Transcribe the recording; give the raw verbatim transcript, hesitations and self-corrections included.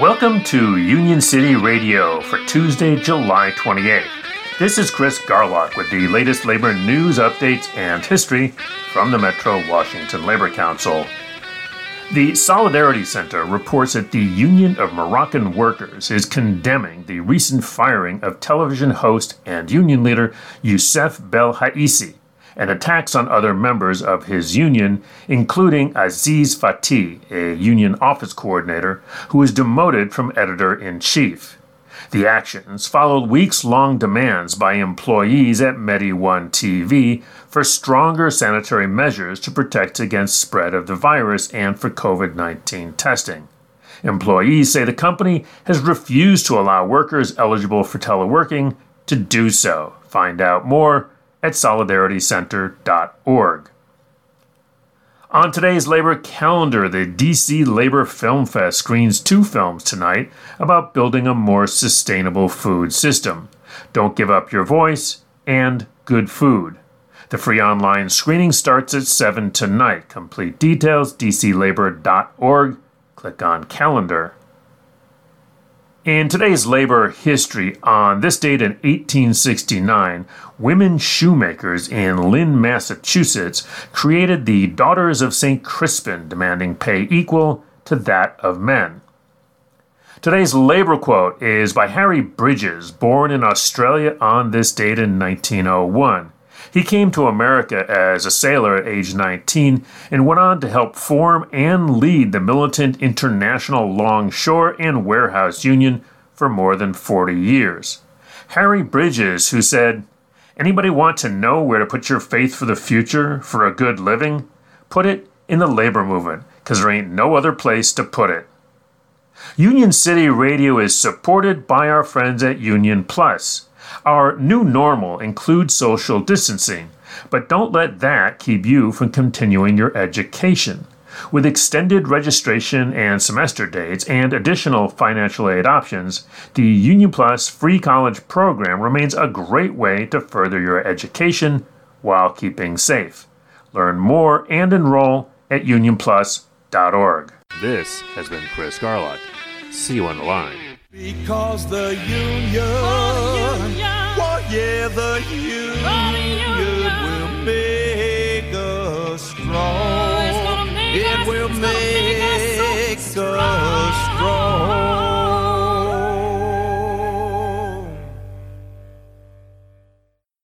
Welcome to Union City Radio for Tuesday, July twenty-eighth. This is Chris Garlock with the latest labor news, updates, and history from the Metro Washington Labor Council. The Solidarity Center reports that the Union of Moroccan Workers is condemning the recent firing of television host and union leader Youssef Belhaissi and attacks on other members of his union, including Aziz Fatih, a union office coordinator, who was demoted from editor-in-chief. The actions followed weeks-long demands by employees at Medi One T V for stronger sanitary measures to protect against spread of the virus and for covid nineteen testing. Employees say the company has refused to allow workers eligible for teleworking to do so. Find out more at solidarity center dot org. On today's labor calendar, the D C Labor Film Fest screens two films tonight about building a more sustainable food system: Don't Give Up Your Voice and Good Food. The free online screening starts at seven tonight. Complete details, d c labor dot org. Click on calendar. In today's labor history, on this date in eighteen sixty-nine, women shoemakers in Lynn, Massachusetts, created the Daughters of Saint Crispin, demanding pay equal to that of men. Today's labor quote is by Harry Bridges, born in Australia on this date in nineteen oh one. He came to America as a sailor at age nineteen and went on to help form and lead the militant International Longshore and Warehouse Union for more than forty years. Harry Bridges, who said, "Anybody want to know where to put your faith for the future, for a good living? Put it in the labor movement, because there ain't no other place to put it." Union City Radio is supported by our friends at Union Plus. Our new normal includes social distancing, but don't let that keep you from continuing your education. With extended registration and semester dates and additional financial aid options, the Union Plus free college program remains a great way to further your education while keeping safe. Learn more and enroll at union plus dot org. This has been Chris Garlock. See you on the line. Because the union, oh, the union. Oh, yeah, the union. Oh,